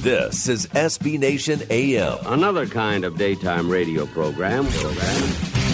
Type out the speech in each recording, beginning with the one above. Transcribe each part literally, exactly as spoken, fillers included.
This is S B Nation A M. Another kind of daytime radio program. program.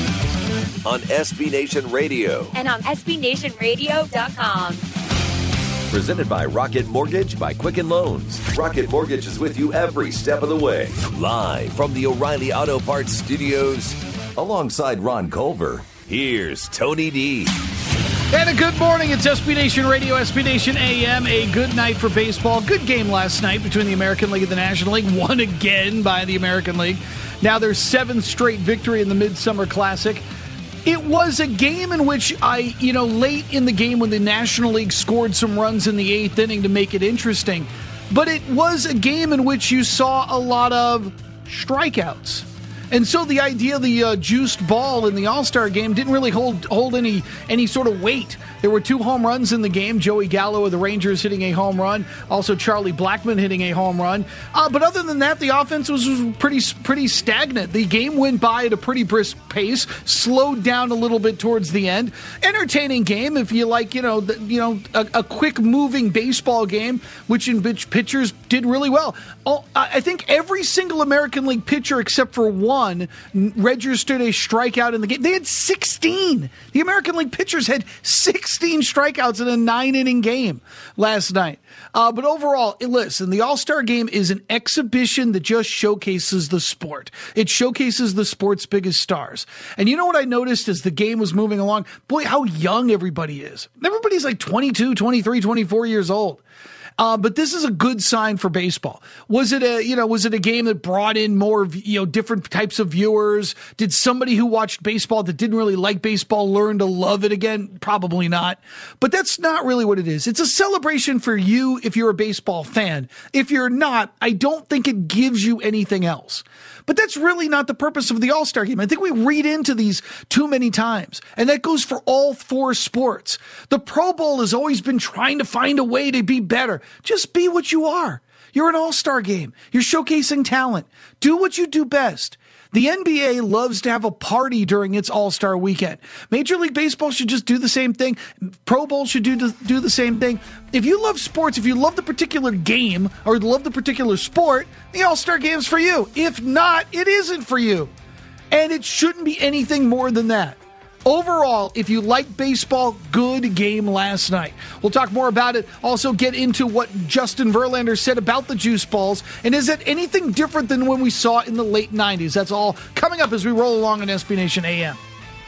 On S B Nation Radio. And on S B Nation Radio dot com. Presented by Rocket Mortgage by Quicken Loans. Rocket Mortgage is with you every step of the way. Live from the O'Reilly Auto Parts Studios. Alongside Ron Culver, here's Tony D. And a good morning. It's S B Nation Radio, S B Nation A M. A good night for baseball. Good game last night between the American League and the National League. Won again by the American League. Now their seventh straight victory in the Midsummer Classic. It was a game in which I, you know, late in the game when the National League scored some runs in the eighth inning to make it interesting. But it was a game in which you saw a lot of strikeouts. And so the idea of the uh, juiced ball in the All-Star game didn't really hold hold any any sort of weight. There were two home runs in the game. Joey Gallo of the Rangers hitting a home run. Also Charlie Blackmon hitting a home run. Uh, but other than that, the offense was, was pretty pretty stagnant. The game went by at a pretty brisk pace, slowed down a little bit towards the end. Entertaining game if you like, you know, the, you know, a, a quick moving baseball game, which in which pitchers did really well. Oh, I think every single American League pitcher except for one registered a strikeout in the game. They had sixteen. The American League pitchers had sixteen strikeouts in a nine-inning game last night. Uh, but overall, listen, the All-Star game is an exhibition that just showcases the sport. It showcases the sport's biggest stars. And you know what I noticed as the game was moving along? Boy, how young everybody is. Everybody's like twenty-two, twenty-three, twenty-four years old. Uh, but this is a good sign for baseball. Was it a, you know, was it a game that brought in more, you know, different types of viewers? Did somebody who watched baseball that didn't really like baseball learn to love it again? Probably not. But that's not really what it is. It's a celebration for you if you're a baseball fan. If you're not, I don't think it gives you anything else. But that's really not the purpose of the All-Star game. I think we read into these too many times. And that goes for all four sports. The Pro Bowl has always been trying to find a way to be better. Just be what you are. You're an all-star game. You're showcasing talent. Do what you do best. The N B A loves to have a party during its all-star weekend. Major League Baseball should just do the same thing. Pro Bowl should do, do the same thing. If you love sports, if you love the particular game or love the particular sport, the all-star game's for you. If not, it isn't for you. And it shouldn't be anything more than that. Overall, if you like baseball, good game last night. We'll talk more about it. Also get into what Justin Verlander said about the juice balls. And is it anything different than when we saw it in the late nineties? That's all coming up as we roll along on S B Nation A M.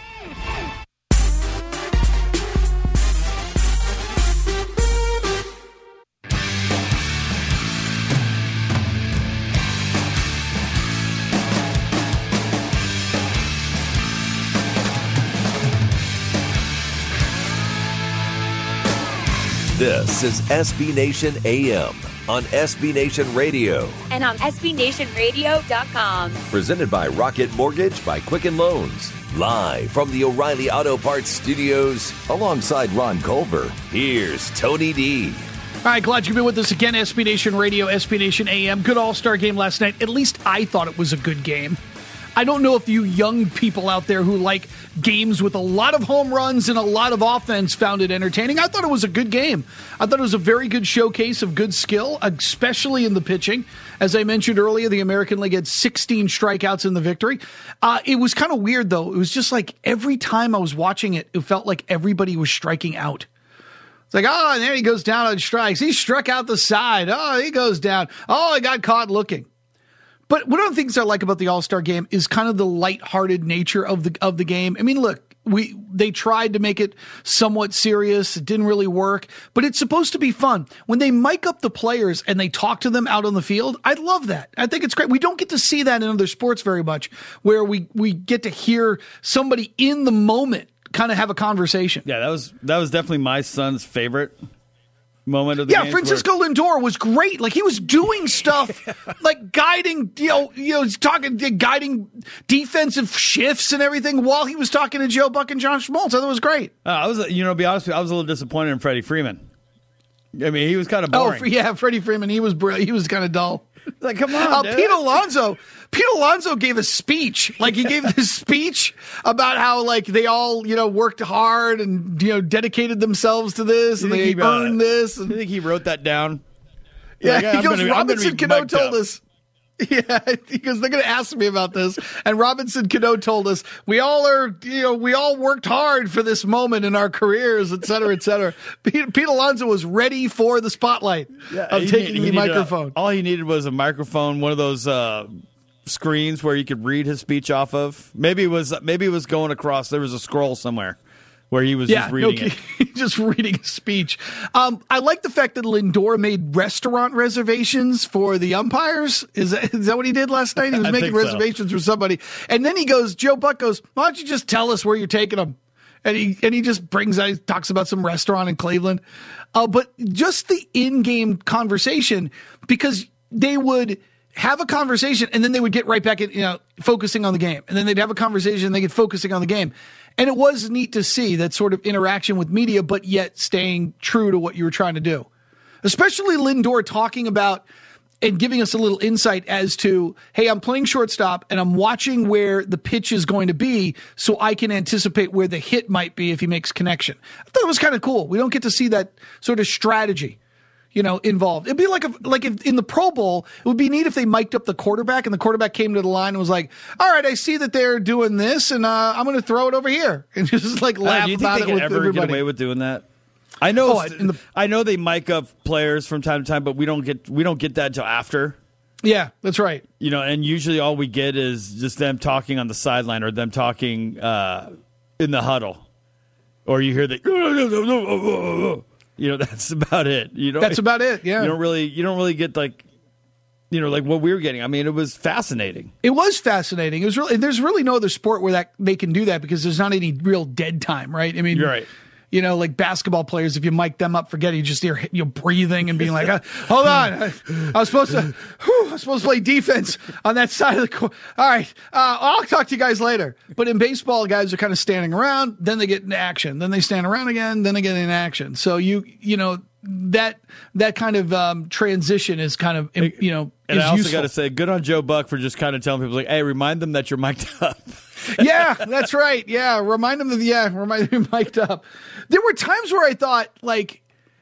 This is S B Nation A M on S B Nation Radio. And on S B Nation Radio dot com. Presented by Rocket Mortgage by Quicken Loans. Live from the O'Reilly Auto Parts Studios. Alongside Ron Culver, here's Tony D. All right, glad you've been with us again. S B Nation Radio, S B Nation A M. Good All-Star game last night. At least I thought it was a good game. I don't know if you young people out there who like games with a lot of home runs and a lot of offense found it entertaining. I thought it was a good game. I thought it was a very good showcase of good skill, especially in the pitching. As I mentioned earlier, the American League had sixteen strikeouts in the victory. Uh, it was kind of weird, though. It was just like every time I was watching it, it felt like everybody was striking out. It's like, oh, and there he goes down on strikes. He struck out the side. Oh, he goes down. Oh, I got caught looking. But one of the things I like about the All-Star game is kind of the lighthearted nature of the of the game. I mean, look, we they tried to make it somewhat serious. It didn't really work, but it's supposed to be fun. When they mic up the players and they talk to them out on the field, I love that. I think it's great. We don't get to see that in other sports very much, where we, we get to hear somebody in the moment kind of have a conversation. Yeah, that was that was definitely my son's favorite moment of the yeah, game. Francisco where- Lindor was great. Like, he was doing stuff like guiding, you know, you know, he's talking, guiding defensive shifts and everything while he was talking to Joe Buck and John Schmaltz. I thought it was great. Uh, I was, you know, to be honest with you, I was a little disappointed in Freddie Freeman. I mean, he was kind of boring. Oh, yeah, Freddie Freeman, he was he was kind of dull. Like, come on, uh, dude. Pete Alonso, Pete Alonso gave a speech. Like, he gave this speech about how, like, they all, you know, worked hard and, you know, dedicated themselves to this and they he, earned uh, this. And, I think he wrote that down. Yeah, Like, he I'm goes, gonna- I'm gonna Robinson be Cano mic'd told up. us. Yeah, because they're going to ask me about this. And Robinson Cano told us, we all are, you know, we all worked hard for this moment in our careers, et cetera, et cetera. Pete, Pete Alonso was ready for the spotlight of He taking need- the he needed a- microphone. all he needed was a microphone, one of those uh, screens where you could read his speech off of. Maybe it was maybe it was going across. There was a scroll somewhere where he was Yeah, just reading no, it. just reading a speech. Um, I like the fact that Lindor made restaurant reservations for the umpires. Is that, is that what he did last night? He was I making think so. reservations for somebody. And then he goes, Joe Buck goes, why don't you just tell us where you're taking them? And he and he just brings out, he talks about some restaurant in Cleveland. Uh, but just the in-game conversation, because they would have a conversation and then they would get right back at, you know, focusing on the game. And then they'd have a conversation and they get focusing on the game. And it was neat to see that sort of interaction with media, but yet staying true to what you were trying to do. Especially Lindor talking about and giving us a little insight as to, hey, I'm playing shortstop and I'm watching where the pitch is going to be so I can anticipate where the hit might be if he makes connection. I thought it was kind of cool. We don't get to see that sort of strategy, you know, involved. It'd be like if, like if in the Pro Bowl, it would be neat if they mic'd up the quarterback and the quarterback came to the line and was like, all right, I see that they're doing this and uh, I'm going to throw it over here. And just like Uh, laugh do you think about they it can with ever everybody. get away with doing that? I know. Oh, in the- I know they mic up players from time to time, but we don't get we don't get that till after. Yeah, that's right. You know, and usually all we get is just them talking on the sideline or them talking uh, in the huddle, or you hear the. You know, that's about it. You know, That's about it, yeah. You don't really, you don't really get like, you know, like what we were getting. I mean, it was fascinating. It was fascinating. It was really, there's really no other sport where that they can do that because there's not any real dead time, right? I mean, You're right. You know, like basketball players, if you mic them up, forget it, you just hear you know, breathing and being like, uh, hold on, I, I was supposed to, whew, I was supposed to play defense on that side of the court. All right, uh, I'll talk to you guys later. But in baseball, guys are kind of standing around, then they get into action, then they stand around again, then they get in action. So you, you know, that that kind of um, transition is kind of, you know, And is I also useful. got to say, good on Joe Buck for just kind of telling people, like, hey, remind them that you're mic'd up. Yeah, that's right. Yeah, remind them of the yeah, remind them mic'd up. There were times where I thought like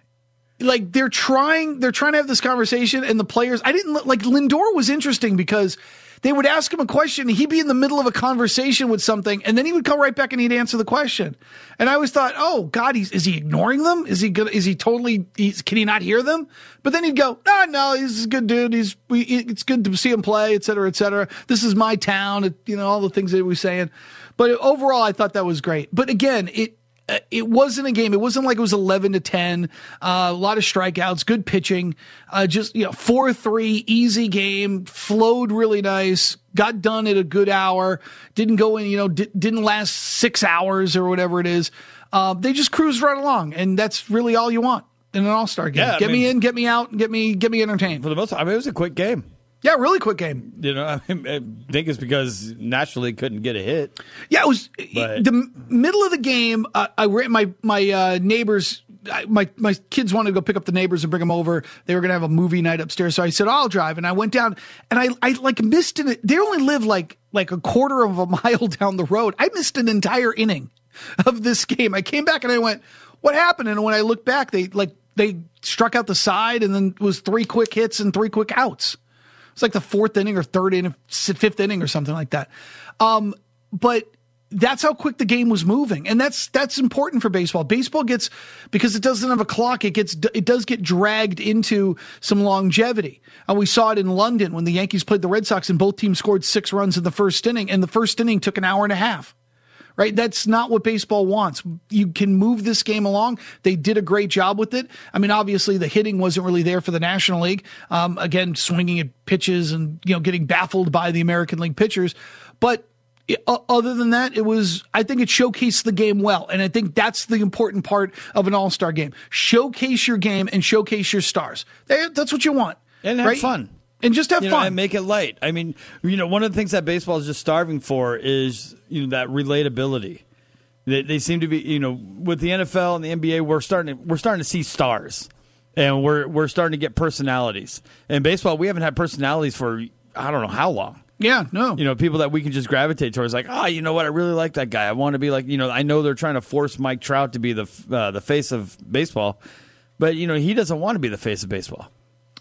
like they're trying they're trying to have this conversation and the players I didn't like Lindor was interesting because they would ask him a question and he'd be in the middle of a conversation with something and then he would come right back and he'd answer the question. And I always thought, "Oh God, he's is he ignoring them? Is he good is he totally he's, can he not hear them?" But then he'd go, "No, no, he's a good dude. He's we it's good to see him play, et cetera, et cetera. This is my town." It, you know, all the things that he was saying. But overall, I thought that was great. But again, it uh, it wasn't a game. It wasn't like it was eleven to ten. Uh, a lot of strikeouts, good pitching. Uh, just you know, four three, easy game. Flowed really nice. Got done at a good hour. Didn't go in. You know, di- didn't last six hours or whatever it is. Uh, they just cruised right along, and that's really all you want in an All-Star game. Yeah, I get mean- me in, get me out, and get me get me entertained. For the most part, I mean, it was a quick game. Yeah, really quick game. You know, I, mean, I think it's because naturally couldn't get a hit. Yeah, it was But- the m- middle of the game. Uh, I ran my my uh, neighbors. I, my my kids wanted to go pick up the neighbors and bring them over. They were going to have a movie night upstairs, so I said I'll drive. And I went down, and I I like missed it. They only live like like a quarter of a mile down the road. I missed an entire inning of this game. I came back and I went, "What happened?" And when I looked back, they like they struck out the side, and then it was three quick hits and three quick outs. It's like the fourth inning or third inning, fifth inning or something like that. Um, but that's how quick the game was moving. And that's, that's important for baseball. Baseball gets, because it doesn't have a clock, it gets, it does get dragged into some longevity. And we saw it in London when the Yankees played the Red Sox and both teams scored six runs in the first inning, and the first inning took an hour and a half. Right? That's not what baseball wants. You can move this game along. They did a great job with it. I mean, obviously the hitting wasn't really there for the National League. Um, again, swinging at pitches and, you know, getting baffled by the American League pitchers. But it, uh, other than that, it was, I think it showcased the game well. And I think that's the important part of an all-star game. Showcase your game and showcase your stars. They, that's what you want. And have right? fun. And just have You know, fun. and make it light. I mean, you know, one of the things that baseball is just starving for is, you know, that relatability. They, they seem to be, you know, with the N F L and the N B A, we're starting to, we're starting to see stars, and we're we're starting to get personalities. In baseball, we haven't had personalities for I don't know how long. yeah, no. You know, people that we can just gravitate towards, like, oh, you know what, I really like that guy. I want to be like, you know, I know they're trying to force Mike Trout to be the uh, the face of baseball, but you know, he doesn't want to be the face of baseball.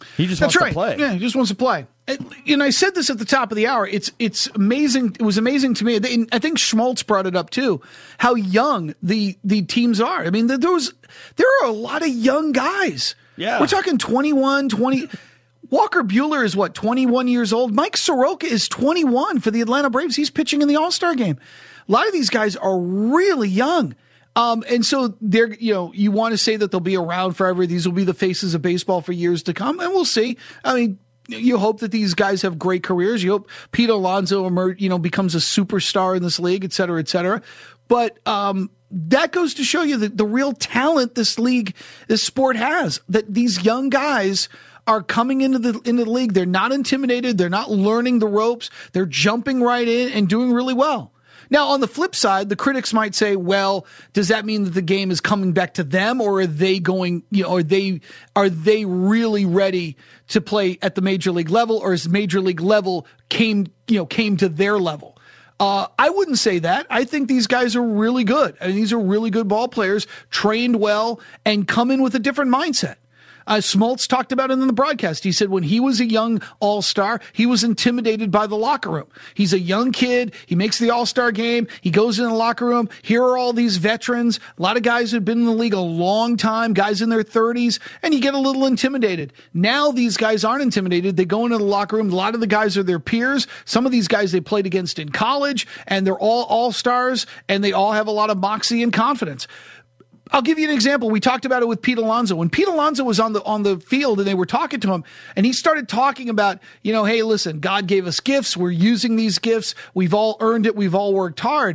He just That's wants right. to play. Yeah, he just wants to play. And, and I said this at the top of the hour. It's it's amazing. It was amazing to me. And I think Schmaltz brought it up too. How young the the teams are. I mean, there was there are a lot of young guys. Yeah, we're talking twenty-one, twenty. Walker Buehler is what, twenty-one years old. Mike Soroka is twenty-one for the Atlanta Braves. He's pitching in the All-Star game. A lot of these guys are really young. Um, and so they're, you know, you want to say that they'll be around forever. These will be the faces of baseball for years to come, and we'll see. I mean, you hope that these guys have great careers. You hope Pete Alonso, emerge, you know, becomes a superstar in this league, et cetera, et cetera. But um, that goes to show you the, the real talent this league, this sport has. That these young guys are coming into the into the league. They're not intimidated. They're not learning the ropes. They're jumping right in and doing really well. Now, on the flip side, the critics might say, well, does that mean that the game is coming back to them, or are they going, you know, are they, are they really ready to play at the major league level, or is major league level came, you know, came to their level? Uh, I wouldn't say that. I think these guys are really good. I mean, these are really good ball players, trained well, and come in with a different mindset. Uh, Smoltz talked about it in the broadcast. He said when he was a young all-star, he was intimidated by the locker room. He's a young kid. He makes the all-star game. He goes in the locker room. Here are all these veterans, a lot of guys who've been in the league a long time, guys in their thirties, and you get a little intimidated. Now these guys aren't intimidated. They go into the locker room. A lot of the guys are their peers. Some of these guys they played against in college, and they're all all-stars, and they all have a lot of moxie and confidence. I'll give you an example. We talked about it with Pete Alonso. When Pete Alonso was on the on the field and they were talking to him, and he started talking about, you know, hey, listen, God gave us gifts. We're using these gifts. We've all earned it. We've all worked hard.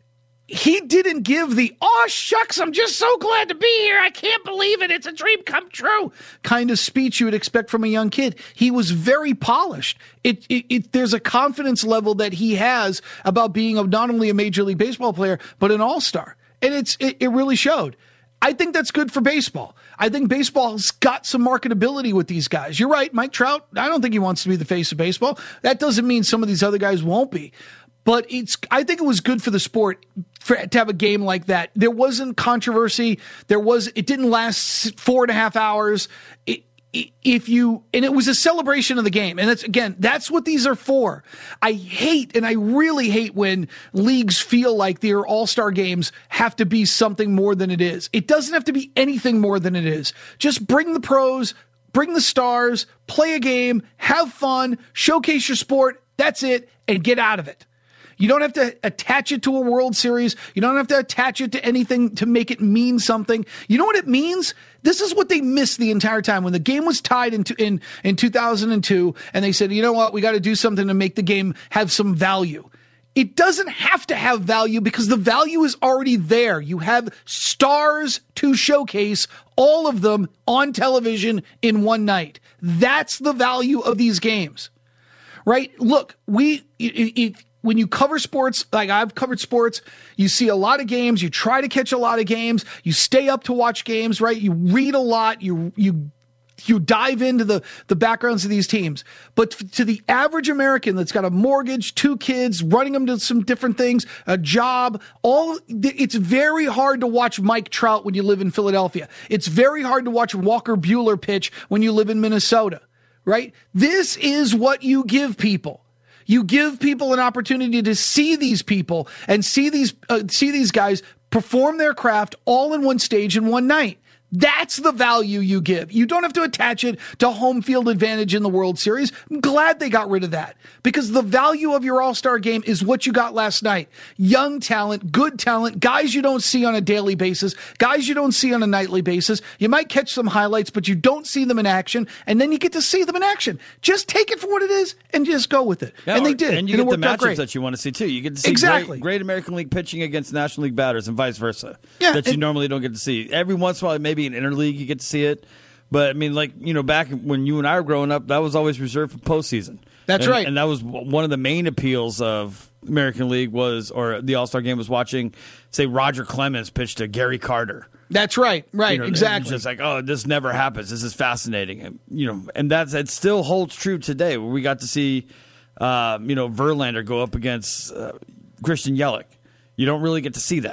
He didn't give the, oh, shucks, I'm just so glad to be here. I can't believe it. It's a dream come true kind of speech you would expect from a young kid. He was very polished. It, it, it there's a confidence level that he has about being a, not only a Major League Baseball player, but an all-star. And it's it, it really showed. I think that's good for baseball. I think baseball's got some marketability with these guys. You're right, Mike Trout, I don't think he wants to be the face of baseball. That doesn't mean some of these other guys won't be. But it's I think it was good for the sport for, to have a game like that. There wasn't controversy. There was it didn't last four and a half hours. It, If you, and it was a celebration of the game. And that's, again, that's what these are for. I hate, and I really hate when leagues feel like their all-star games have to be something more than it is. It doesn't have to be anything more than it is. Just bring the pros, bring the stars, play a game, have fun, showcase your sport. That's it, and get out of it. You don't have to attach it to a World Series. You don't have to attach it to anything to make it mean something. You know what it means? This is what they missed the entire time. When the game was tied in in, in two thousand two, and they said, you know what, we got to do something to make the game have some value. It doesn't have to have value because the value is already there. You have stars to showcase, all of them on television in one night. That's the value of these games, right? Look, we... It, it, when you cover sports, like I've covered sports, you see a lot of games, you try to catch a lot of games, you stay up to watch games, right? You read a lot, you you you dive into the, the backgrounds of these teams. But to the average American that's got a mortgage, two kids, running them to some different things, a job, all it's very hard to watch Mike Trout when you live in Philadelphia. It's very hard to watch Walker Buehler pitch when you live in Minnesota, right? This is what you give people. You give people an opportunity to see these people and see these uh, see these guys perform their craft all in one stage in one night. That's the value you give. You don't have to attach it to home field advantage in the World Series. I'm glad they got rid of that because the value of your all-star game is what you got last night. Young talent, good talent, guys you don't see on a daily basis, guys you don't see on a nightly basis. You might catch some highlights, but you don't see them in action, and then you get to see them in action. Just take it for what it is and just go with it. Yeah, and they did. And you and get the matchups that you want to see, too. You get to see exactly. great, great American League pitching against National League batters and vice versa yeah, that you and, normally don't get to see. Every once in a while, maybe in interleague you get to see it, but I mean, like, you know, back when you and I were growing up, that was always reserved for postseason. That's and, right, and that was one of the main appeals of American League was, or the All-Star Game was watching, say, Roger Clemens pitch to Gary Carter. That's right, right, you know, exactly. It's just like, oh, this never happens. This is fascinating, and, you know, and that's it still holds true today. Where we got to see, uh, you know, Verlander go up against uh, Christian Yelich. You don't really get to see that.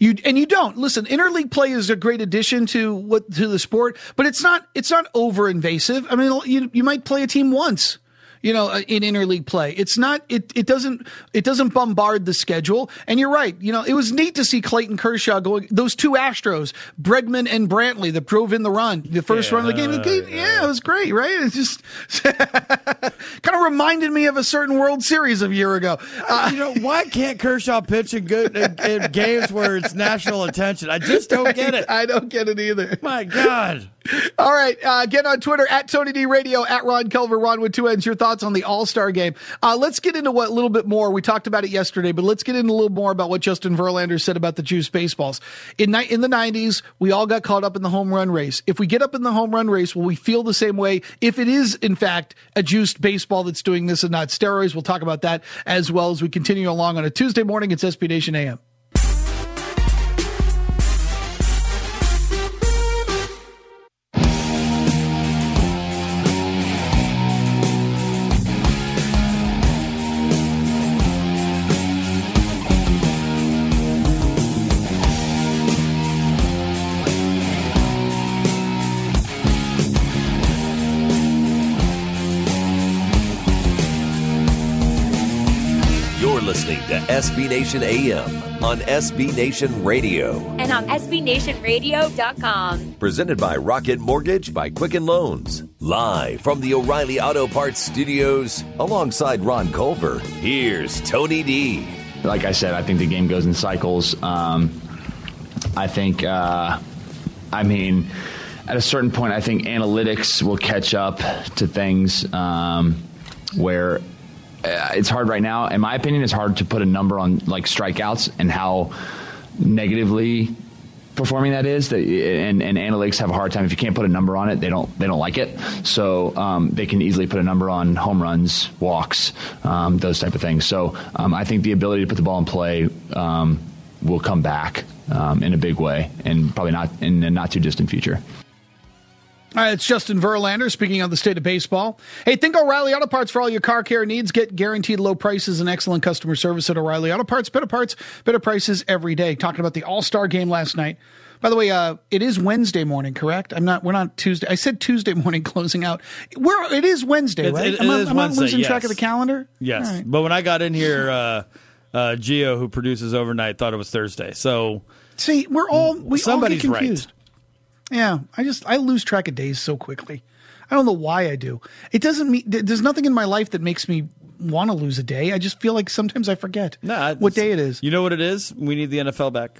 You and you don't listen. Interleague play is a great addition to what to the sport, but it's not it's not over invasive. I mean, you you might play a team once, you know, in interleague play. It's not it it doesn't it doesn't bombard the schedule. And you're right. You know, it was neat to see Clayton Kershaw going those two Astros, Bregman and Brantley, that drove in the run, the first yeah, run of the game. The game yeah. yeah, it was great, right? It just kind of reminded me of a certain World Series a year ago. Uh, you know, why can't Kershaw pitch in good in, in games where it's national attention? I just don't get it. I don't get it either. My God. All right, uh, get on Twitter at Tony D Radio, at Ron Culver, Ron with two N's. Your thoughts on the All-Star game. Uh, let's get into what a little bit more. We talked about it yesterday, but let's get into a little more about what Justin Verlander said about the juice baseballs. In, ni- in the nineties, we all got caught up in the home run race. If we get up in the home run race, will we feel the same way if it is, in fact, a juiced baseball that's doing this and not steroids? We'll talk about that as well as we continue along on a Tuesday morning. It's S B Nation A M. Listening to S B Nation A M on S B Nation Radio and on S B Nation Radio dot com. Presented by Rocket Mortgage by Quicken Loans. Live from the O'Reilly Auto Parts Studios alongside Ron Culver. Here's Tony D. Like I said, I think the game goes in cycles. Um, I think, uh, I mean, at a certain point, I think analytics will catch up to things um, where Uh, it's hard right now. In my opinion, it's hard to put a number on like strikeouts and how negatively performing that is. That, and, and analytics have a hard time. If you can't put a number on it, they don't they don't like it. So um, they can easily put a number on home runs, walks, um, those type of things. So um, I think the ability to put the ball in play um, will come back um, in a big way, and probably not in the not too distant future. All right, it's Justin Verlander speaking on the state of baseball. Hey, think O'Reilly Auto Parts for all your car care needs. Get guaranteed low prices and excellent customer service at O'Reilly Auto Parts. Better parts, better prices every day. Talking about the All-Star game last night. By the way, uh, it is Wednesday morning, correct? I'm not. We're not Tuesday. I said Tuesday morning closing out. We're, it is Wednesday, It's, right? it, it am I, is am Wednesday, I losing yes. track of the calendar? Yes, right. But when I got in here, uh, uh, Gio, who produces overnight, thought it was Thursday. So see, we're all we somebody's all get confused. right. Yeah, I just I lose track of days so quickly. I don't know why I do. It doesn't mean there's nothing in my life that makes me want to lose a day. I just feel like sometimes I forget nah, what day it is. You know what it is? We need the N F L back.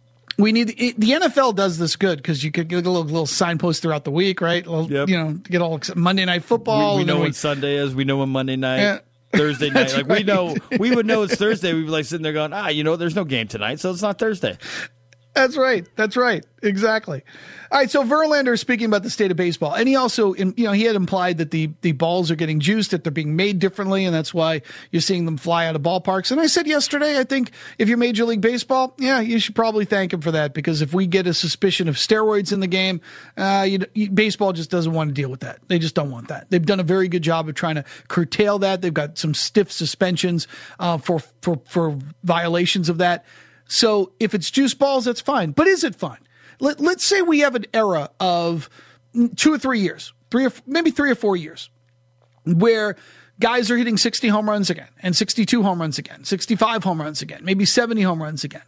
We need it, the N F L does this good because you could get a little, little signpost throughout the week, right? Little, Yep. You know, get all Monday Night Football. We, we and know then when we, Sunday is. We know when Monday night, Yeah. Thursday night. Like right. we know, we would know it's Thursday. We'd be like sitting there going, ah, you know, there's no game tonight, so it's not Thursday. That's right. That's right. Exactly. All right. So Verlander is speaking about the state of baseball, and he also, you know, he had implied that the the balls are getting juiced, that they're being made differently, and that's why you're seeing them fly out of ballparks. And I said yesterday, I think if you're Major League Baseball, yeah, you should probably thank him for that, because if we get a suspicion of steroids in the game, uh, you, you, baseball just doesn't want to deal with that. They just don't want that. They've done a very good job of trying to curtail that. They've got some stiff suspensions uh, for for for violations of that. So if it's juice balls, that's fine. But is it fine? Let, let's say we have an era of two or three years, three or maybe three or four years, where guys are hitting sixty home runs again, and sixty-two home runs again, sixty-five home runs again, maybe seventy home runs again.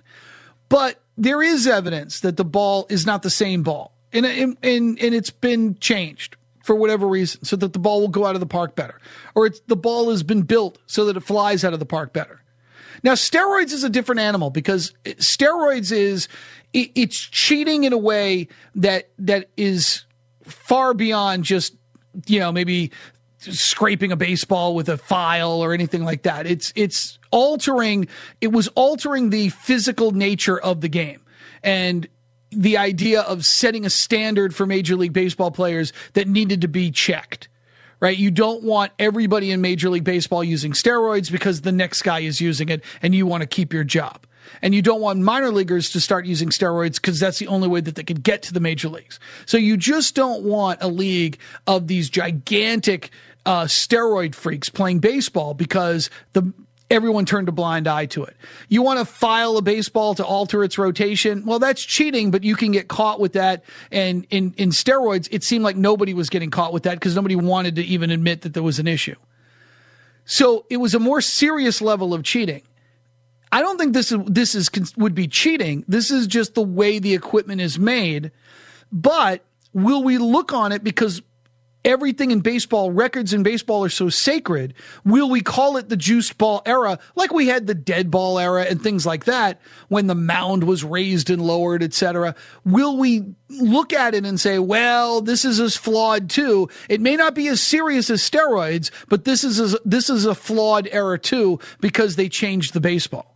But there is evidence that the ball is not the same ball, and, and, and, and it's been changed for whatever reason, so that the ball will go out of the park better. Or it's, the ball has been built so that it flies out of the park better. Now, steroids is a different animal, because steroids is it, it's cheating in a way that that is far beyond just, you know, maybe scraping a baseball with a file or anything like that. It's it's altering. It was altering the physical nature of the game, and the idea of setting a standard for Major League Baseball players that needed to be checked. Right? You don't want everybody in Major League Baseball using steroids because the next guy is using it and you want to keep your job. And you don't want minor leaguers to start using steroids because that's the only way that they could get to the major leagues. So you just don't want a league of these gigantic uh, steroid freaks playing baseball, because the everyone turned a blind eye to it. You want to file a baseball to alter its rotation? Well, that's cheating, but you can get caught with that. And in, in steroids, it seemed like nobody was getting caught with that because nobody wanted to even admit that there was an issue. So it was a more serious level of cheating. I don't think this is, this is would be cheating. This is just the way the equipment is made. But will we look on it because everything in baseball, records in baseball are so sacred? Will we call it the juiced ball era like we had the dead ball era and things like that when the mound was raised and lowered, et cetera? Will we look at it and say, well, this is as flawed too? It may not be as serious as steroids, but this is a, this is a flawed era too because they changed the baseball.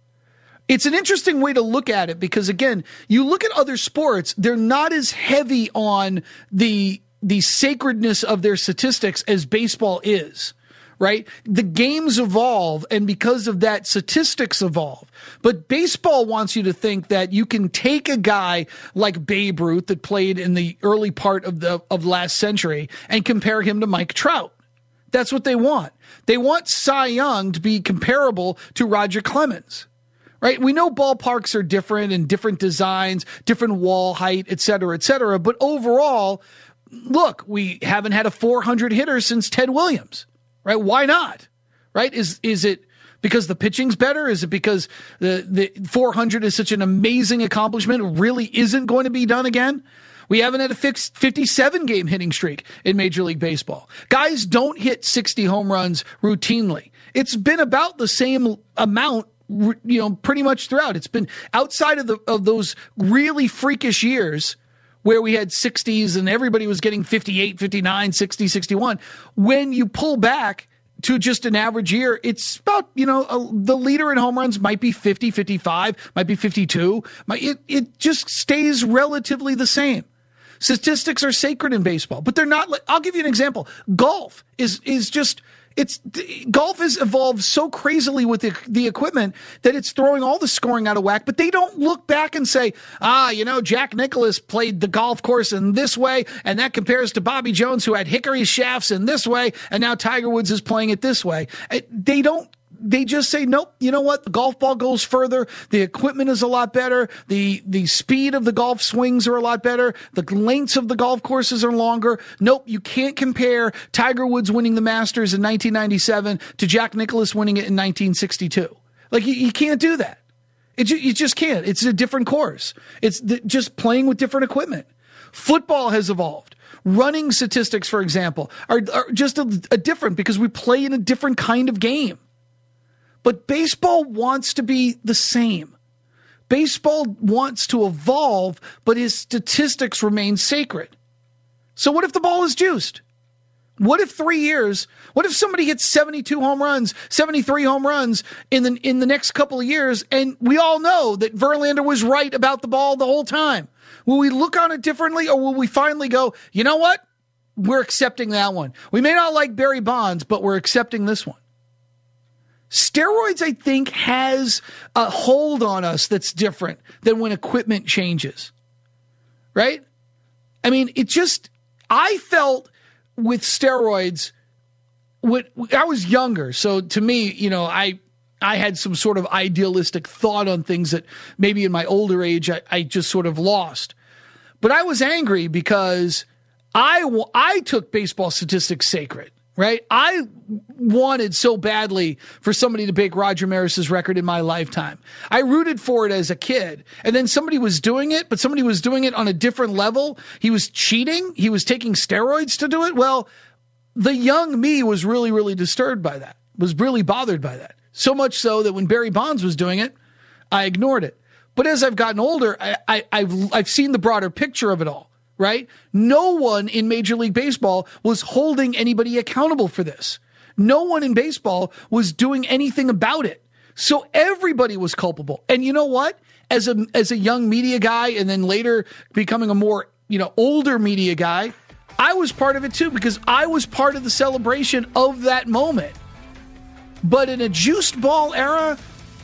It's an interesting way to look at it because, again, you look at other sports, they're not as heavy on the the sacredness of their statistics as baseball is, right? The games evolve, and because of that, statistics evolve. But baseball wants you to think that you can take a guy like Babe Ruth that played in the early part of the of last century and compare him to Mike Trout. That's what they want. They want Cy Young to be comparable to Roger Clemens. Right? We know ballparks are different and different designs, different wall height, et cetera, et cetera. But overall, look, we haven't had a four hundred hitter since Ted Williams, right? Why not? Right? Is is it because the pitching's better? Is it because the, the four hundred is such an amazing accomplishment? It really isn't going to be done again? We haven't had a fixed fifty-seven game hitting streak in Major League Baseball. Guys don't hit sixty home runs routinely. It's been about the same amount, you know, pretty much throughout. It's been outside of the of those really freakish years where we had sixties and everybody was getting fifty-eight, fifty-nine, sixty, sixty-one. When you pull back to just an average year, it's about, you know, a, the leader in home runs might be fifty, fifty-five, might be fifty-two. Might, it, it just stays relatively the same. Statistics are sacred in baseball, but they're not. I'll give you an example. Golf is is just... It's golf has evolved so crazily with the, the equipment that it's throwing all the scoring out of whack, but they don't look back and say, ah, you know, Jack Nicklaus played the golf course in this way, and that compares to Bobby Jones, who had hickory shafts in this way, and now Tiger Woods is playing it this way. They don't. They just say, nope, you know what? The golf ball goes further. The equipment is a lot better. The the speed of the golf swings are a lot better. The lengths of the golf courses are longer. Nope, you can't compare Tiger Woods winning the Masters in nineteen ninety-seven to Jack Nicklaus winning it in nineteen sixty-two. Like, you, you can't do that. It, you just can't. It's a different course. It's th- just playing with different equipment. Football has evolved. Running statistics, for example, are, are just a, a different because we play in a different kind of game. But baseball wants to be the same. Baseball wants to evolve, but his statistics remain sacred. So what if the ball is juiced? What if three years, what if somebody hits seventy-two home runs, seventy-three home runs in the, in the next couple of years, and we all know that Verlander was right about the ball the whole time? Will we look on it differently, or will we finally go, you know what? We're accepting that one. We may not like Barry Bonds, but we're accepting this one. Steroids, I think, has a hold on us that's different than when equipment changes, right? I mean, it just, I felt with steroids, when I was younger, so to me, you know, I I had some sort of idealistic thought on things that maybe in my older age I, I just sort of lost. But I was angry because I, I took baseball statistics sacred. Right? I wanted so badly for somebody to break Roger Maris's record in my lifetime. I rooted for it as a kid. And then somebody was doing it, but somebody was doing it on a different level. He was cheating. He was taking steroids to do it. Well, the young me was really, really disturbed by that, was really bothered by that. So much so that when Barry Bonds was doing it, I ignored it. But as I've gotten older, I, I, I've, I've seen the broader picture of it all. Right? No one in Major League Baseball was holding anybody accountable for this. No one in baseball was doing anything about it. So everybody was culpable. And you know what? As a as a young media guy and then later becoming a more, you know, older media guy, I was part of it too because I was part of the celebration of that moment. But in a juiced ball era,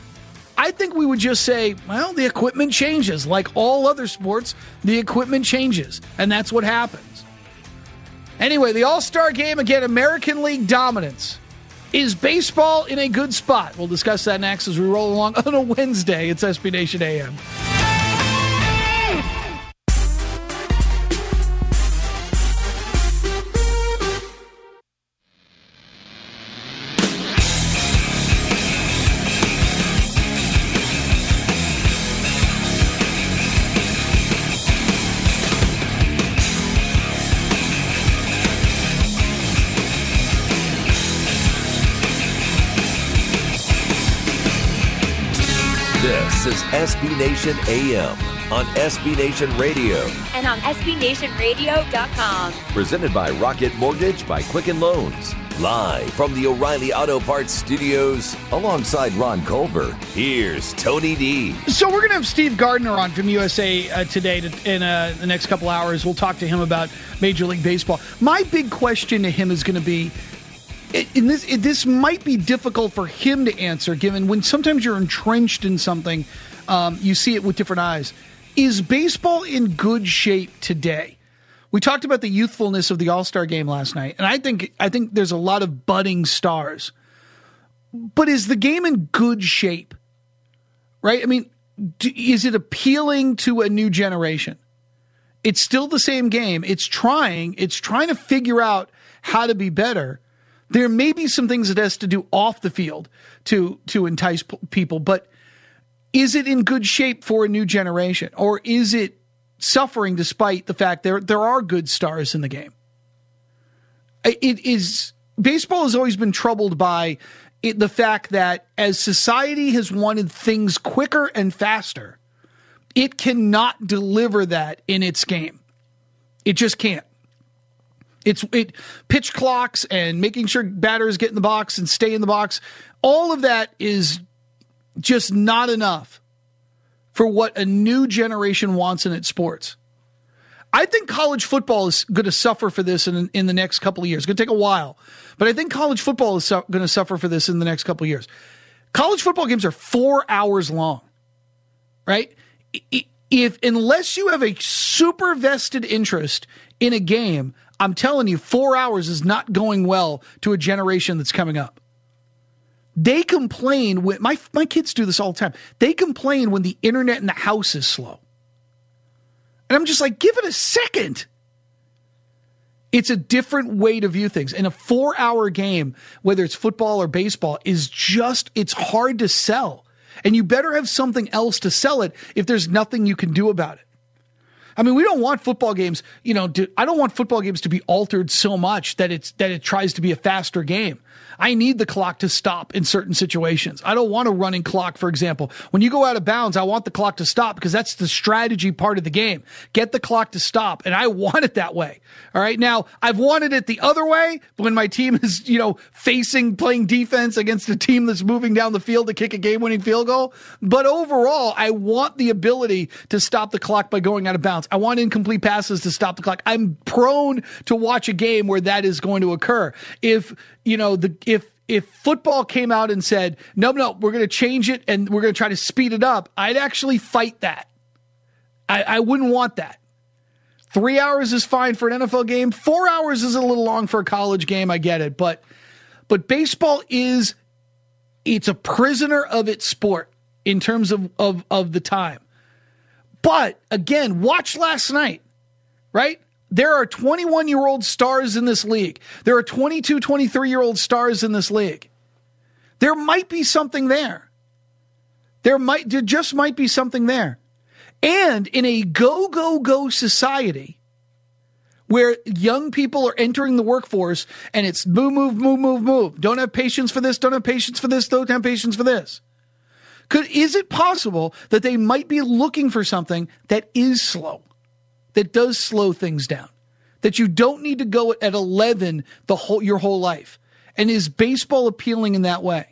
I think we would just say, well, the equipment changes. Like all other sports, the equipment changes, and that's what happens. Anyway, the All-Star Game, again, American League dominance. Is baseball in a good spot? We'll discuss that next as we roll along on a Wednesday. It's S B Nation A M. This is S B Nation A M on S B Nation Radio. And on S B Nation Radio dot com. Presented by Rocket Mortgage by Quicken Loans. Live from the O'Reilly Auto Parts Studios, alongside Ron Culver, here's Tony D. So we're going to have Steve Gardner on from U S A uh, Today to, in uh, the next couple hours. We'll talk to him about Major League Baseball. My big question to him is going to be, in this, it, this might be difficult for him to answer, given when sometimes you're entrenched in something, um, you see it with different eyes. Is baseball in good shape today? We talked about the youthfulness of the All-Star game last night, and I think I think there's a lot of budding stars. But is the game in good shape? Right? I mean, do, is it appealing to a new generation? It's still the same game. It's trying. It's trying to figure out how to be better. There may be some things it has to do off the field to to entice p- people, but is it in good shape for a new generation, or is it suffering despite the fact there there are good stars in the game? It is baseball has always been troubled by it, the fact that as society has wanted things quicker and faster, it cannot deliver that in its game. It just can't. It's it pitch clocks and making sure batters get in the box and stay in the box. All of that is just not enough for what a new generation wants in its sports. I think college football is going to suffer for this in, in the next couple of years. It's going to take a while, but I think college football is su- going to suffer for this in the next couple of years. College football games are four hours long, right? If unless you have a super vested interest in a game, I'm telling you, four hours is not going well to a generation that's coming up. They complain when my my kids do this all the time. They complain when the internet in the house is slow. And I'm just like, give it a second. It's a different way to view things. And a four-hour game, whether it's football or baseball, is just, it's hard to sell. And you better have something else to sell it if there's nothing you can do about it. I mean, we don't want football games, you know, to, I don't want football games to be altered so much that it's that it tries to be a faster game. I need the clock to stop in certain situations. I don't want a running clock, for example. When you go out of bounds, I want the clock to stop because that's the strategy part of the game. Get the clock to stop, and I want it that way. All right, now, I've wanted it the other way when my team is, you know, facing, playing defense against a team that's moving down the field to kick a game-winning field goal. But overall, I want the ability to stop the clock by going out of bounds. I want incomplete passes to stop the clock. I'm prone to watch a game where that is going to occur. If, you know, the if if football came out and said, no, no, we're going to change it and we're going to try to speed it up, I'd actually fight that. I, I wouldn't want that. Three hours is fine for an N F L game. Four hours is a little long for a college game. I get it. But but baseball is, it's a prisoner of its sport in terms of, of, of the time. But again, watch last night, right? There are twenty-one-year-old stars in this league. There are twenty-two, twenty-three-year-old stars in this league. There might be something there. There might, there just might be something there. And in a go, go, go society where young people are entering the workforce and it's move, move, move, move, move. Don't have patience for this. Don't have patience for this. Don't have patience for this. Could, is it possible that they might be looking for something that is slow? That does slow things down, that you don't need to go at eleven the whole your whole life. And is baseball appealing in that way?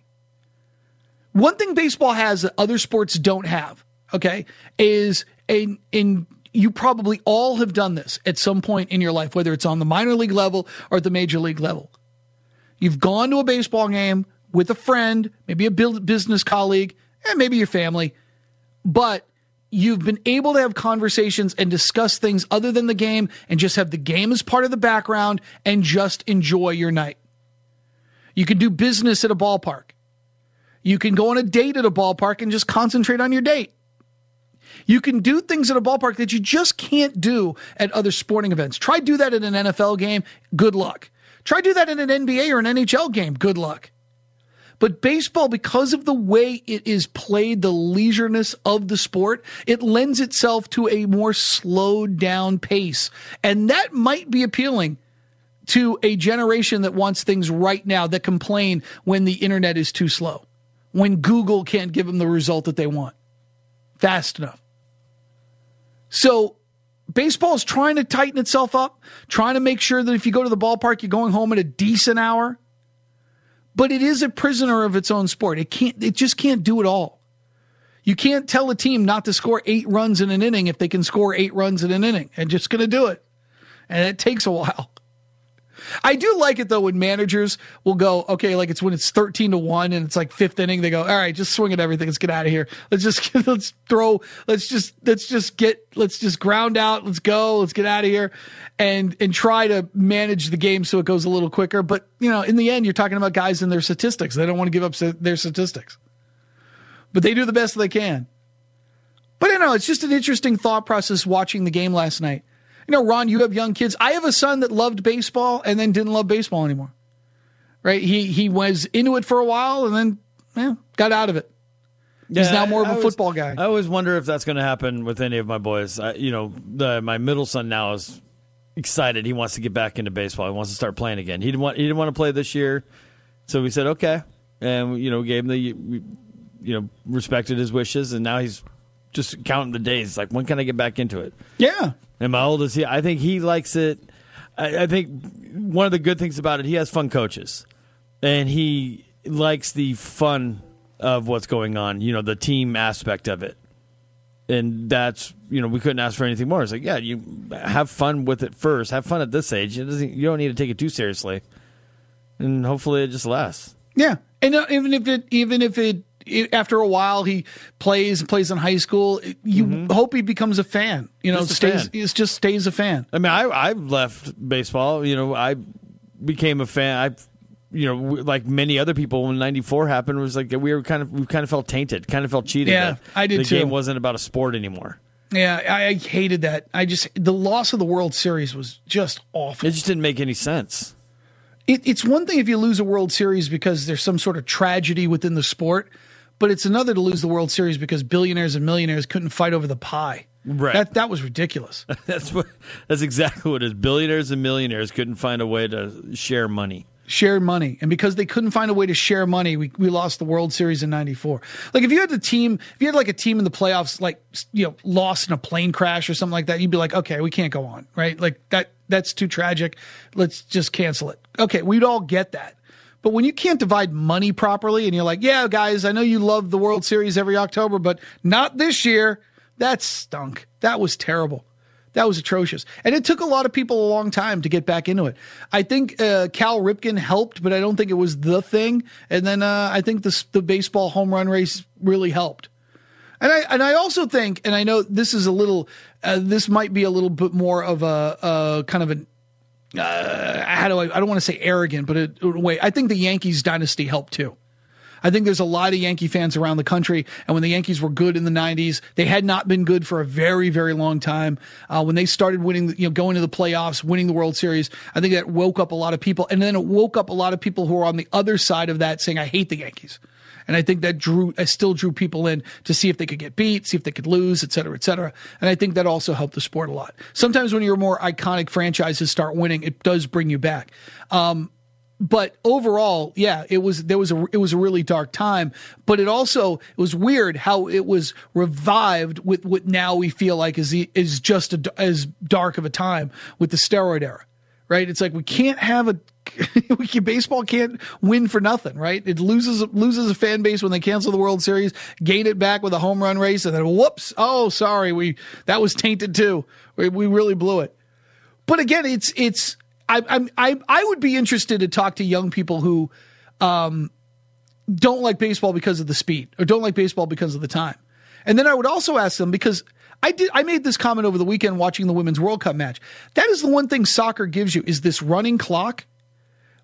One thing baseball has that other sports don't have, okay, is a in you probably all have done this at some point in your life, whether it's on the minor league level or at the major league level. You've gone to a baseball game with a friend, maybe a business colleague, and maybe your family, but you've been able to have conversations and discuss things other than the game and just have the game as part of the background and just enjoy your night. You can do business at a ballpark. You can go on a date at a ballpark and just concentrate on your date. You can do things at a ballpark that you just can't do at other sporting events. Try do that at an N F L game. Good luck. Try do that in an N B A or an N H L game. Good luck. But baseball, because of the way it is played, the leisureness of the sport, it lends itself to a more slowed down pace. And that might be appealing to a generation that wants things right now, that complain when the internet is too slow, when Google can't give them the result that they want fast enough. So baseball is trying to tighten itself up, trying to make sure that if you go to the ballpark, you're going home at a decent hour. But it is a prisoner of its own sport. It can't. It just can't do it all. You can't tell a team not to score eight runs in an inning if they can score eight runs in an inning. And just going to do it. And it takes a while. I do like it, though, when managers will go, okay, like it's when it's thirteen to one and it's like fifth inning, they go, all right, just swing at everything. Let's get out of here. Let's just, let's throw, let's just, let's just get, let's just ground out. Let's go. Let's get out of here and, and try to manage the game so it goes a little quicker. But, you know, in the end, you're talking about guys and their statistics. They don't want to give up their statistics, but they do the best they can. But, you know, it's just an interesting thought process watching the game last night. You know, Ron, you have young kids. I have a son that loved baseball and then didn't love baseball anymore. Right? He he was into it for a while and then yeah, got out of it. Yeah, He's now more of a I football always, guy. I always wonder if that's going to happen with any of my boys. I, you know, the, my middle son now is excited. He wants to get back into baseball. He wants to start playing again. He didn't want he didn't want to play this year, so we said okay, and you know, gave him the we, you know respected his wishes, and now he's just counting the days. Like, when can I get back into it? Yeah. And my oldest, he, I think he likes it. I, I think one of the good things about it, he has fun coaches. And he likes the fun of what's going on, you know, the team aspect of it. And that's, you know, we couldn't ask for anything more. It's like, yeah, you have fun with it first. Have fun at this age. It doesn't, you don't need to take it too seriously. And hopefully it just lasts. Yeah. And uh, even if it, even if it, after a while he plays plays in high school, you mm-hmm. hope he becomes a fan. You know, stays it just stays a fan. I mean, I I left baseball. You know, I became a fan. I, you know, like many other people, when ninety-four happened, it was like we were kind of we kind of felt tainted, kind of felt cheated. Yeah, I did the too. The game wasn't about a sport anymore. Yeah, I, I hated that. I just the loss of the World Series was just awful. It just didn't make any sense. It, it's one thing if you lose a World Series because there's some sort of tragedy within the sport. But it's another to lose the World Series because billionaires and millionaires couldn't fight over the pie. Right. That that was ridiculous. that's what. That's exactly what it is. Billionaires and millionaires couldn't find a way to share money. Share money. And because they couldn't find a way to share money, we, we lost the World Series in ninety-four. Like, if you had the team, if you had like a team in the playoffs, like, you know, lost in a plane crash or something like that, you'd be like, okay, we can't go on, right? Like, that that's too tragic. Let's just cancel it. Okay, we'd all get that. But when you can't divide money properly and you're like, yeah, guys, I know you love the World Series every October, but not this year, that stunk. That was terrible. That was atrocious. And it took a lot of people a long time to get back into it. I think uh, Cal Ripken helped, but I don't think it was the thing. And then uh, I think the, the baseball home run race really helped. And I and I also think, and I know this is a little, uh, this might be a little bit more of a, a kind of an, Uh, how do I, I don't want to say arrogant, but it, in a way, I think the Yankees dynasty helped too. I think there's a lot of Yankee fans around the country. And when the Yankees were good in the nineties, they had not been good for a very, very long time. Uh, when they started winning, you know, going to the playoffs, winning the World Series, I think that woke up a lot of people. And then it woke up a lot of people who were on the other side of that saying, I hate the Yankees. And I think that drew, I still drew people in to see if they could get beat, see if they could lose, et cetera, et cetera. And I think that also helped the sport a lot. Sometimes when your more iconic franchises start winning, it does bring you back. Um, but overall, yeah, it was, there was a, it was a really dark time, but it also, it was weird how it was revived with what now we feel like is, is just a, as dark of a time with the steroid era, right? It's like, we can't have a, we can, baseball can't win for nothing, right? It loses loses a fan base when they cancel the World Series, gain it back with a home run race, and then whoops, oh sorry, we that was tainted too. We, we really blew it. But again, it's it's I I'm I I would be interested to talk to young people who um don't like baseball because of the speed or don't like baseball because of the time, and then I would also ask them because. I did. I made this comment over the weekend watching the Women's World Cup match. That is the one thing soccer gives you is this running clock.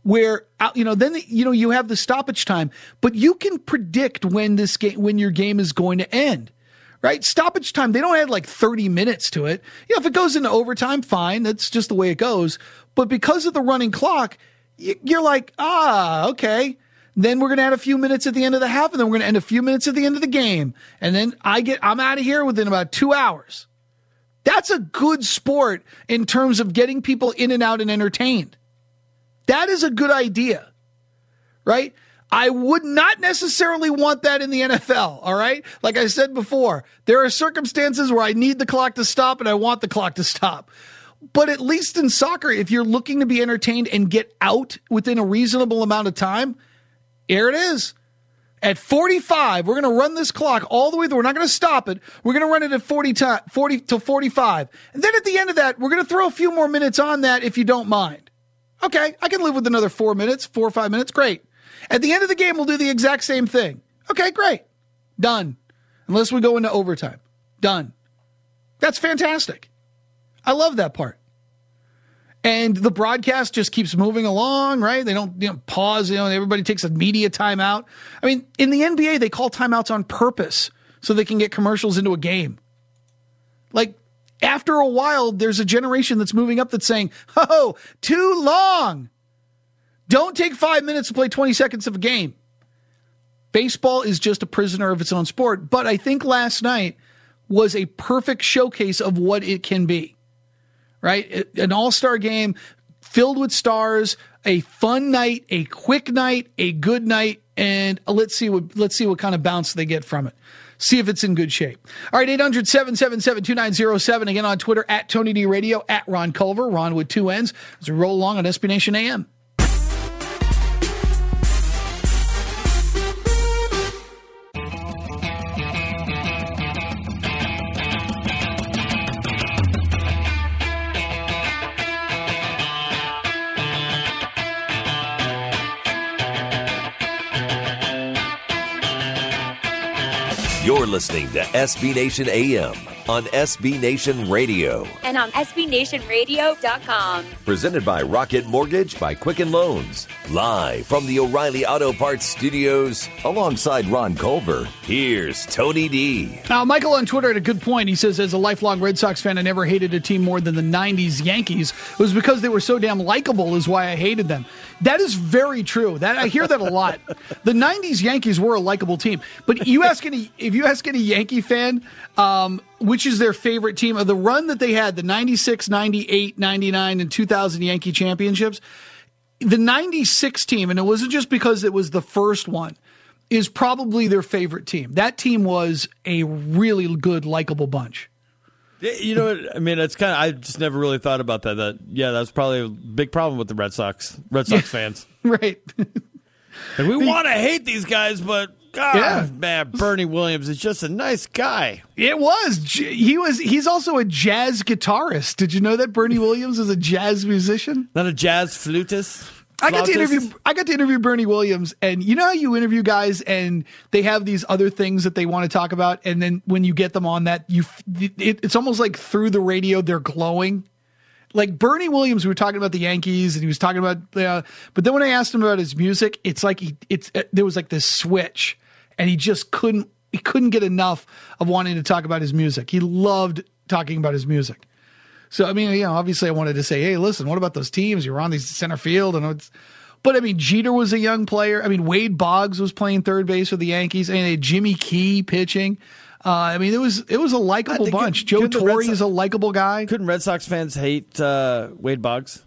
where, you know, then, you know, you have the stoppage time, but you can predict when this game, when your game is going to end, right? Stoppage time, they don't add like thirty minutes to it. You know, if it goes into overtime, fine. That's just the way it goes. But because of the running clock, you're like, ah, okay. Then we're going to add a few minutes at the end of the half, and then we're going to end a few minutes at the end of the game. And then I get, I'm out of here within about two hours. That's a good sport in terms of getting people in and out and entertained. That is a good idea, right? I would not necessarily want that in the N F L, all right? Like I said before, there are circumstances where I need the clock to stop and I want the clock to stop. But at least in soccer, if you're looking to be entertained and get out within a reasonable amount of time, here it is. At forty-five, we're going to run this clock all the way through. We're not going to stop it. We're going to run it at forty, to, forty to forty-five. And then at the end of that, we're going to throw a few more minutes on that if you don't mind. Okay, I can live with another four minutes, four or five minutes. Great. At the end of the game, we'll do the exact same thing. Okay, great. Done. Unless we go into overtime. Done. That's fantastic. I love that part. And the broadcast just keeps moving along, right? They don't, you know, pause, you know, everybody takes a media timeout. I mean, in the N B A, they call timeouts on purpose so they can get commercials into a game. Like, after a while, there's a generation that's moving up that's saying, oh, too long. Don't take five minutes to play twenty seconds of a game. Baseball is just a prisoner of its own sport. But I think last night was a perfect showcase of what it can be. Right? An all-star game filled with stars, a fun night, a quick night, a good night, and let's see what let's see what kind of bounce they get from it. See if it's in good shape. All right, eight hundred, seven seven seven, two nine zero seven. Again on Twitter, at Tony D Radio, at Ron Culver, Ron with two N's, as we roll along on S B Nation A M. You're listening to S B Nation A M on S B Nation Radio. And on S B Nation Radio dot com. Presented by Rocket Mortgage by Quicken Loans. Live from the O'Reilly Auto Parts Studios, alongside Ron Culver, here's Tony D. Now, Michael on Twitter had a good point. He says, as a lifelong Red Sox fan, I never hated a team more than the nineties Yankees. It was because they were so damn likable is why I hated them. That is very true. That I hear that a lot. The nineties Yankees were a likable team. But you ask any, if you ask any Yankee fan, um, which is their favorite team of the run that they had, the ninety-six, ninety-eight, ninety-nine, and two thousand Yankee championships, the ninety-six team, and it wasn't just because it was the first one, is probably their favorite team. That team was a really good, likable bunch. You know what? I mean, it's kind of, I just never really thought about that. That, yeah, that's probably a big problem with the Red Sox, Red Sox fans. Right. And we want to hate these guys, but God, Yeah. man, Bernie Williams is just a nice guy. It was. J- He was. He's also a jazz guitarist. Did you know that Bernie Williams is a jazz musician? Not a jazz flutist. I got to flautist. interview. I got to interview Bernie Williams, and you know how you interview guys, and they have these other things that they want to talk about, and then when you get them on that, you it, it's almost like through the radio they're glowing. Like Bernie Williams, we were talking about the Yankees, and he was talking about, uh, but then when I asked him about his music, it's like he, it's uh, there was like this switch, and he just couldn't he couldn't get enough of wanting to talk about his music. He loved talking about his music. So, I mean, you know, obviously I wanted to say, hey, listen, what about those teams? You were on the center field. and it's, But, I mean, Jeter was a young player. I mean, Wade Boggs was playing third base for the Yankees. And they had Jimmy Key pitching. Uh, I mean, it was it was a likable bunch. Joe Torre is a likable guy. Couldn't Red Sox fans hate uh, Wade Boggs?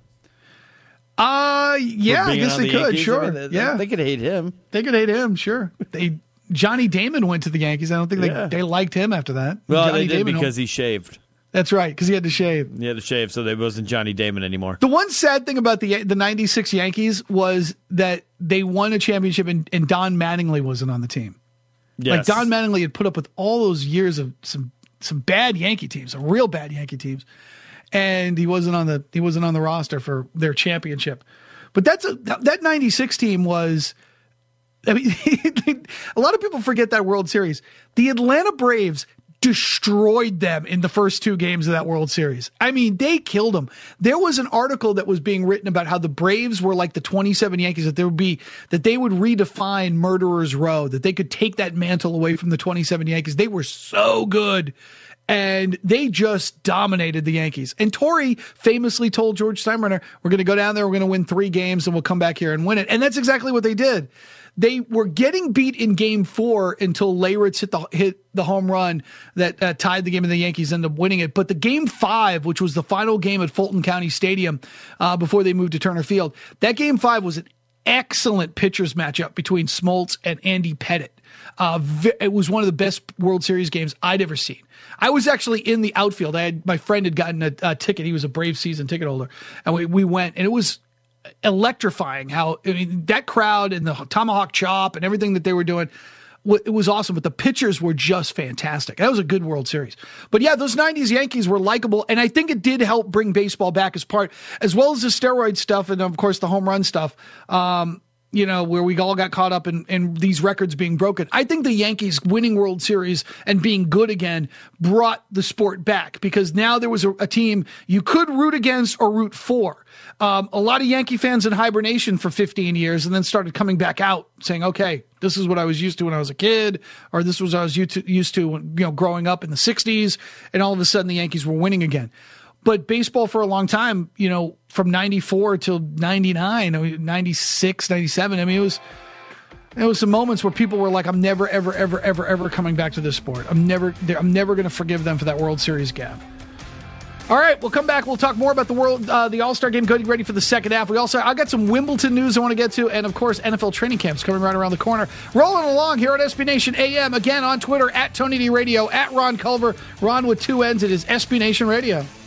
Uh, yeah, I guess they the could, Yankees? sure. I mean, they, yeah. they could hate him. They could hate him, sure. They Johnny Damon went to the Yankees. I don't think Yeah. they, they liked him after that. Well, Johnny they did Damon, because he shaved. That's right, because he had to shave. He had to shave, so they wasn't Johnny Damon anymore. The one sad thing about the the ninety-six Yankees was that they won a championship and, and Don Mattingly wasn't on the team. Yes. Like Don Mattingly had put up with all those years of some some bad Yankee teams, some real bad Yankee teams, and he wasn't on the he wasn't on the roster for their championship. But that's a, that ninety-six team was. I mean, a lot of people forget that World Series. The Atlanta Braves destroyed them in the first two games of that World Series. I mean, they killed them. There was an article that was being written about how the Braves were like the twenty-seven Yankees, that there would be, that they would redefine Murderers Row, that they could take that mantle away from the twenty-seven Yankees. They were so good. And they just dominated the Yankees. And Torrey famously told George Steinbrenner, we're going to go down there, we're going to win three games, and we'll come back here and win it. And that's exactly what they did. They were getting beat in game four until Leyritz hit the hit the home run that uh, tied the game, and the Yankees ended up winning it. But the game five, which was the final game at Fulton County Stadium uh, before they moved to Turner Field, that game five was an excellent pitchers matchup between Smoltz and Andy Pettitte. Uh, it was one of the best World Series games I'd ever seen. I was actually in the outfield. I had, my friend had gotten a, a ticket. He was a Brave season ticket holder. And we, we went, and it was electrifying how, I mean, that crowd and the tomahawk chop and everything that they were doing, it was awesome. But the pitchers were just fantastic. That was a good World Series. But yeah, those nineties Yankees were likable. And I think it did help bring baseball back as part, as well as the steroid stuff and, of course, the home run stuff. Um, you know, where we all got caught up in, in these records being broken. I think the Yankees winning World Series and being good again brought the sport back, because now there was a, a team you could root against or root for. Um, a lot of Yankee fans in hibernation for fifteen years and then started coming back out saying, okay, this is what I was used to when I was a kid, or this was what I was used to, used to when, you know, growing up in the sixties, and all of a sudden the Yankees were winning again. But baseball for a long time, you know, from ninety-four till ninety-nine, ninety-six, ninety-seven, I mean, it was, it was some moments where people were like, I'm never, ever, ever, ever, ever coming back to this sport. I'm never, I'm never going to forgive them for that World Series gap. All right, we'll come back. We'll talk more about the world, uh, the All-Star game, getting ready for the second half. We also, I got some Wimbledon news I want to get to, and of course, N F L training camps coming right around the corner. Rolling along here at S B Nation A M, again on Twitter, at Tony D Radio, at Ron Culver. Ron with two N's. It is S B Nation Radio.